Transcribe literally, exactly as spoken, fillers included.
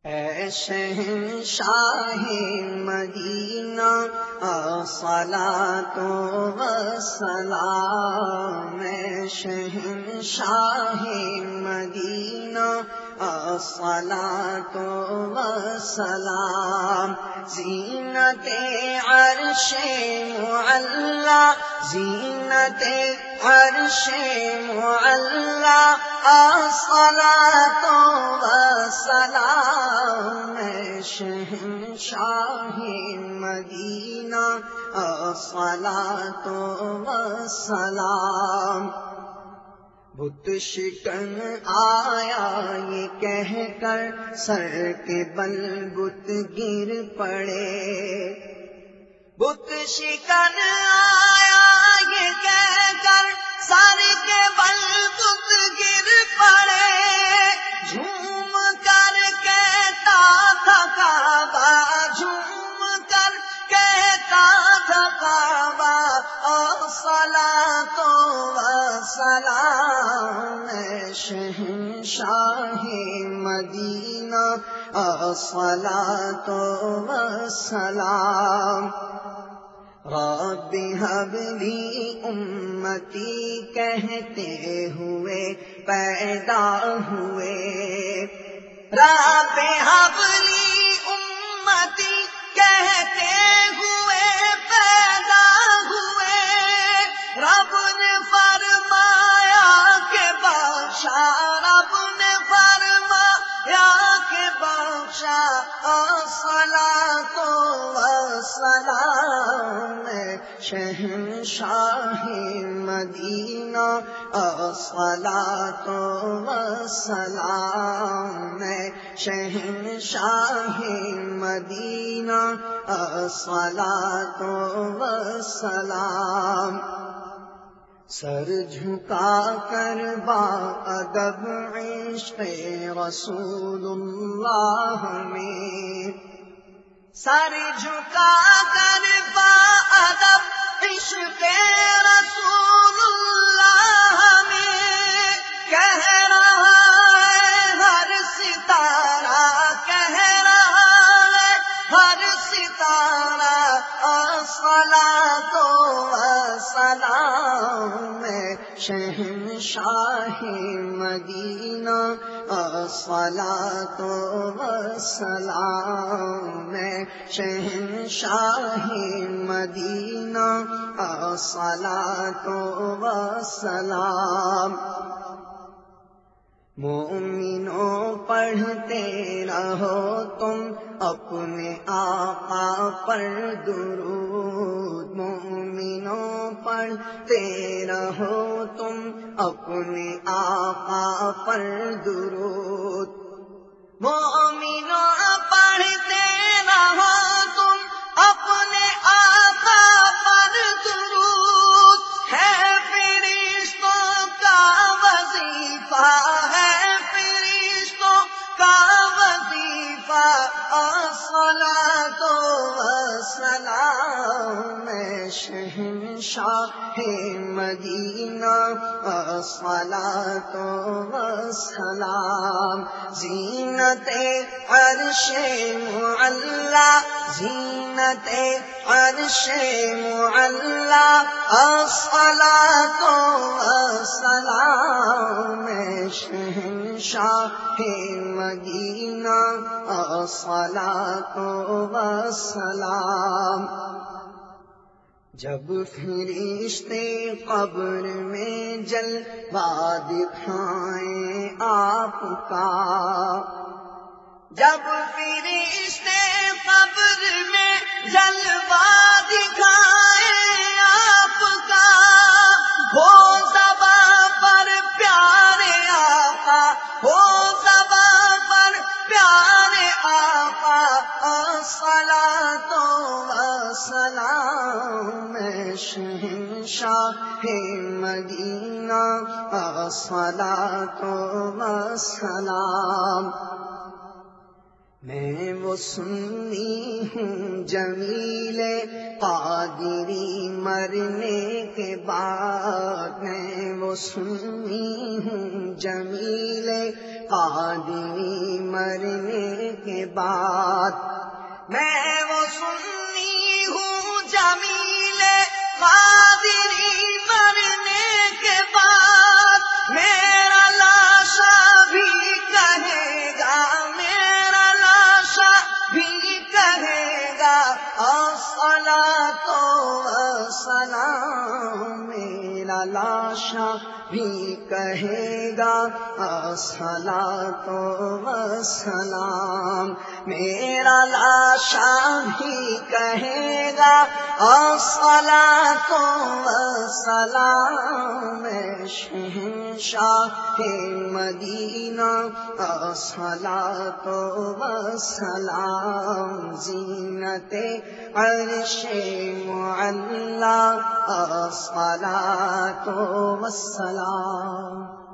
اے شہنشاہ مدینہ الصلاۃ والسلام، اے شہنشاہ مدینہ الصلاۃ والسلام، زینت عرش معلا، زینت عرش معلا، الصلاۃ والسلام، اے شہنشاہ مدینہ الصلاۃ والسلام۔ بت شکن آیا یہ کہہ کر سر کے بل بت گر پڑے، بت شکن آیا یہ کہہ کر سر کے بل بت گر پڑے، جھوم کر کہتا تھا کعبہ، جھوم کر کہتا تھا کعبہ، الصلاۃ والسلام، اے شہنشاہ مدینہ الصلاۃ والسلام۔ رب هب لی امتی کہتے ہوئے پیدا ہوئے، رب هب لی امتی کہتے ہوئے پیدا ہوئے، رب نے فرمایا کہ بخشا، رب نے فرمایا کہ بخشا، الصلاۃ والسلام، شہنشاہ مدینہ الصلاۃ والسلام، شہنشاہ مدینہ الصلاۃ والسلام۔ سر جھکا کر با ادب عشق رسول اللہ میں، سر جھکا کر با ادب عشق رسول اللہ میں، کہہ رہا ہے ہر ستارہ، کہہ رہا ہے ہر ستارہ، الصلاۃ والسلام، شہنشاہ مدینہ الصلاۃ والسلام، شہنشاہ مدینہ الصلاۃ والسلام۔ مومنوں پڑھتے رہو تم اپنے آقا پر درود، مومنوں پڑھتے رہو تم اپنے آقا پر درود، مومنوں پڑھتے رہو تم اپنے آقا پر درود، ہے فرشتوں کا وظیفہ، ہے فرشتوں کا وظیفہ، الصلاۃ والسلام، شہنشاہ مدینہ الصلاۃ والسلام، زینت عرش معلا، زینت عرش معلا، الصلاۃ والسلام، شہنشاہ مدینہ الصلاۃ والسلام۔ جب فرشتے قبر میں جلوہ دکھائیں آپ کا، جب فرشتے قبر میں جلوہ دکھائیں آپ کا، ہو زباں پر پیارے آقا، ہو زباں پر پیارے آقا، الصلاۃ والسلام، شہنشاہ مدینہ الصلاۃ والسلام۔ میں وہ سنی ہوں جمیل قادری مرنے کے بعد، میں وہ سنی ہوں جمیل قادری مرنے کے بعد میں وہ سنی ہوں جمیل قادری مرنے کے بعد میرا لاشا بھی کہے گا میرا لاشا بھی کہے گا الصلاۃ والسلام میرا لاشا بھی کہے گا الصلاۃ والسلام میرا لاشا بھی کہے گا الصلاۃ والسلام میں شہنشاہ مدینہ الصلاۃ والسلام زینت عرش معلی الصلاۃ والسلام